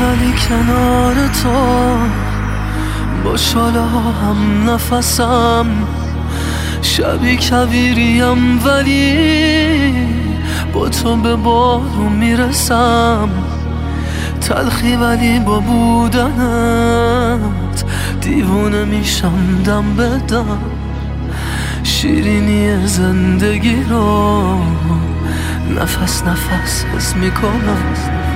ولی کنار تو باش، حالا هم نفسم. شبی کویریم ولی با تو به بارون میرسم. تلخی ولی با بودنت دیوونه میشم دم به دم. شیرینی زندگی رو نفس نفس حس میکنم.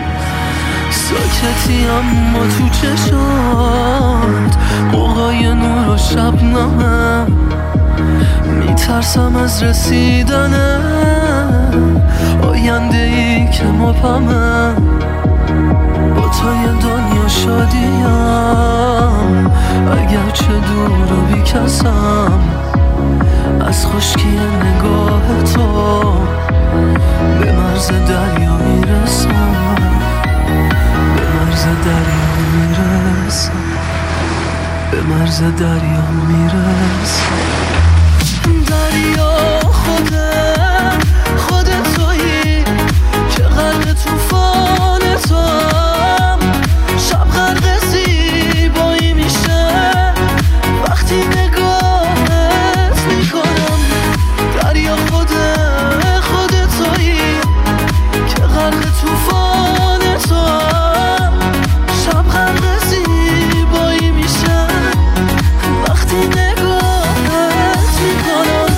ساکتی اما تو چشات قوقای نور و شبنمه. میترسم از رسیدن آینده ای که مبهمه. با تو یه دنیا شادیم اگرچه دور و بی کسم. از خشکی نگاه تو به مرز دریا میرسم. به مرز دریا میرسم. به مرز دریا میرسم. دریا خودت تویی که غرق توفان توام. شب غرق زیبایی میشه وقتی نگاهت میکنم. دریا خودت تویی که غرق توفان توام. شب غرق زیبایی میشه وقتی نگاهت میکنم.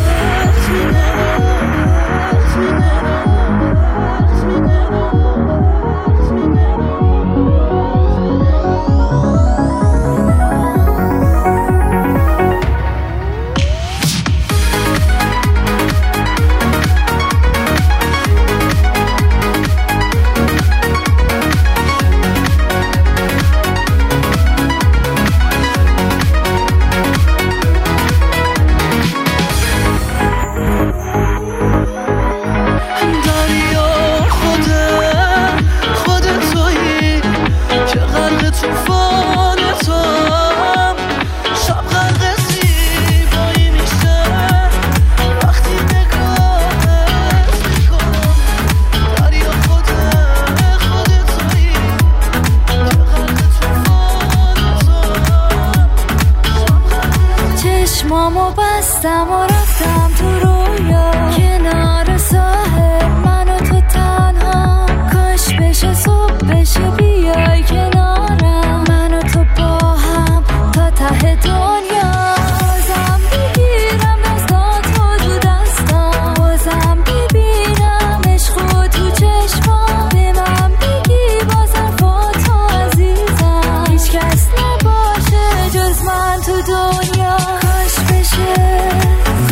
چشمامو بستم و رفتم تو رویا. کنار ساحل من و تو تنها. کاش بشه صبح بشه بیای کنارم. من و تو با هم تا ته دنیا. بازم بگیرم دستاتو تو دستم. بازم ببینم عشقو تو چشمام. به من بگی بازم فاتو عزیزم. هیچ کس نباشه جز من تو دنیا.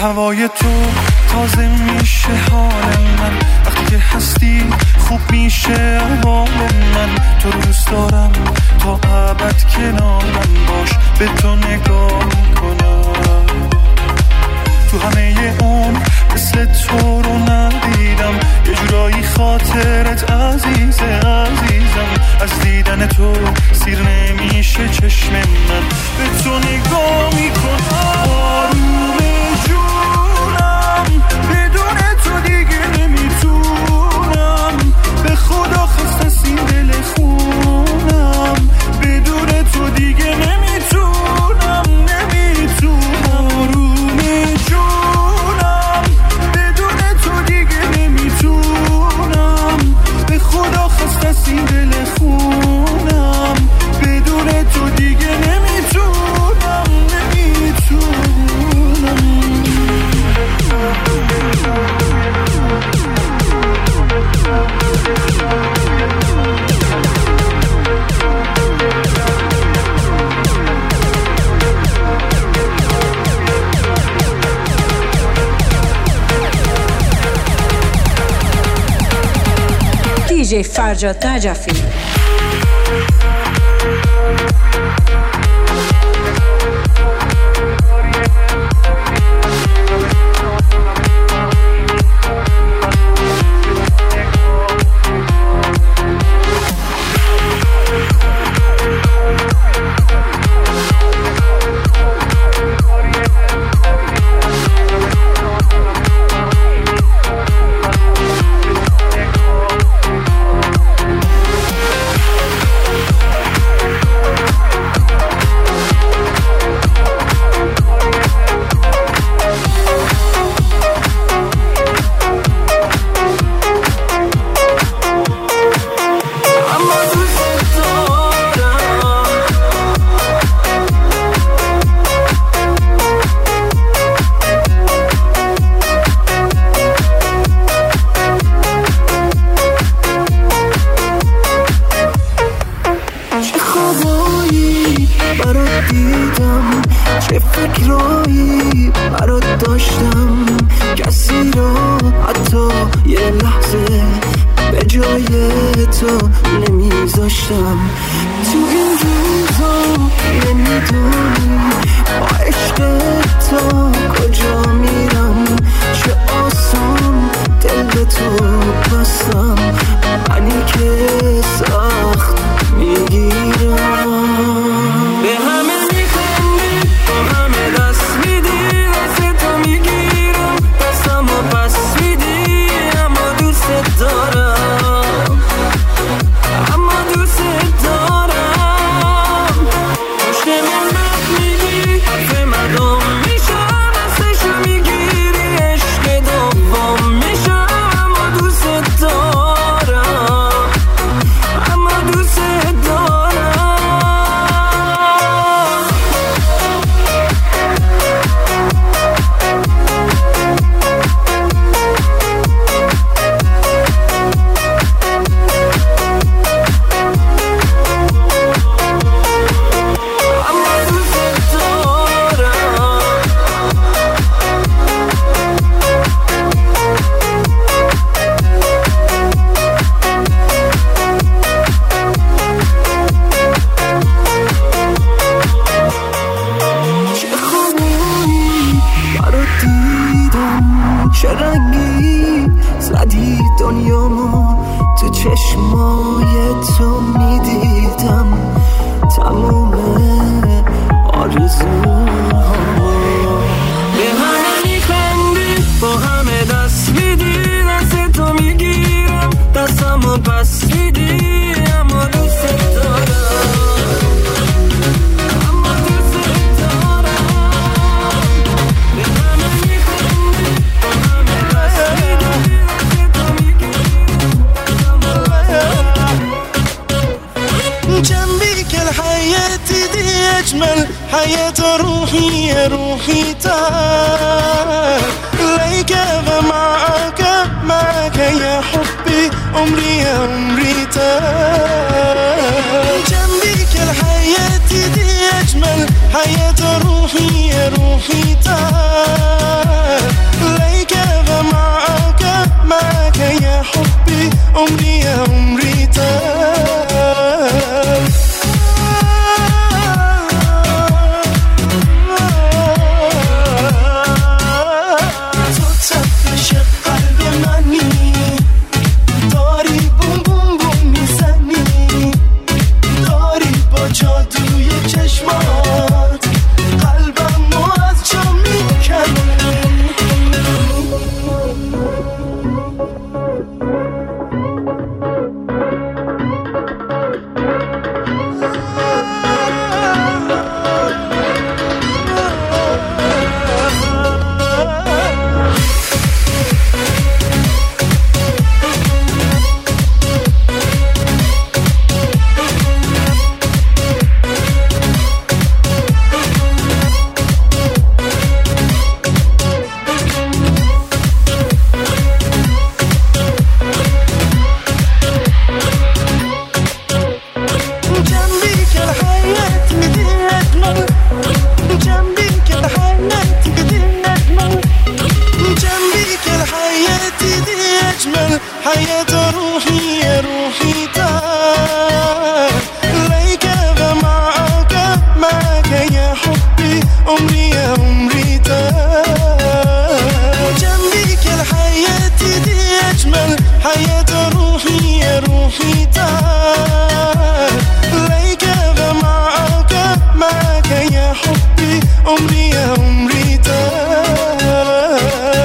هوای تو تازه میشه حال من، وقتی که هستی خوب میشه احوال من. تو رو دوست دارم تا ابد کنارم باش، به تو نگاه میکنم. تو همه اون مثل تو رو ندیدم، یه جورایی خاطرت عزیزه عزیزم. از دیدن تو سیر نمیشه چشم من، به تو نگاه میکنم. آروم جونم بدون تو دیگه نمیتونم، به خدا خسته سین دل خونم، بدون تو دیگه نمیتونم نمیتونم. آروم جونم بدون تو دیگه نمیتونم، به خدا خسته سین دل خونم، بدون تو دیگه نمیتونم نمیتونم. DJ فرجاد نجفی. حياة روحي تار إليك ومعك يا حبي عمري تار جنبك الحياة دي أجمل حياة روحي تار حياة روحي روحي تار ليك ومعك معك يا حبي عمري يا عمري تار جنبك الحياة دي أجمل حياة روحي روحي تار ليك ومعك معك يا حبي عمري يا عمري تار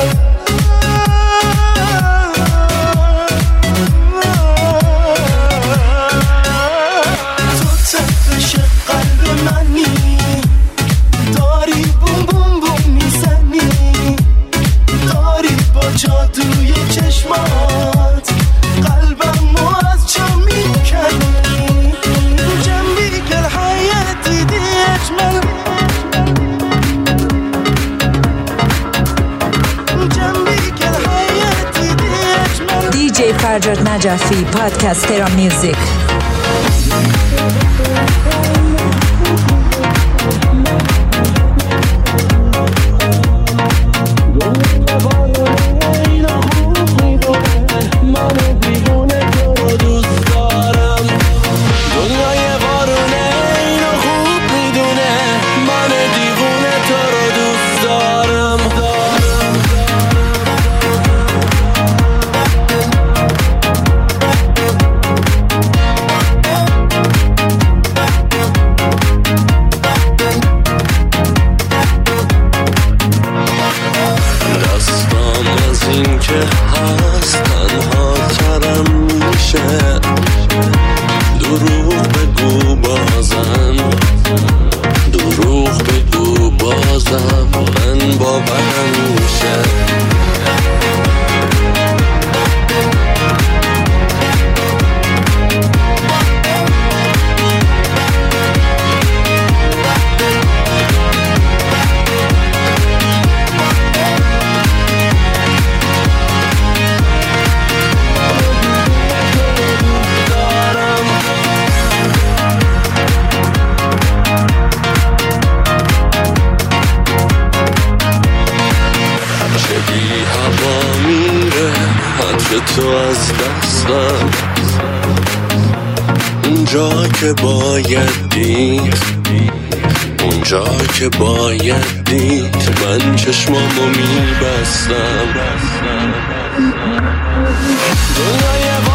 تو تفش قلب منی داری بوم بوم بوم میزنی داری با جادوی چشمات قلبمو از جا میکنی جنبی که الحياة دي اجمل جنبی که الحياة دي اجمل DJ فرجاد نجفی پادکستر میوزیک. تو از دستم اونجا که باید دید اونجا که باید دید من چشمامو میبستم دنیای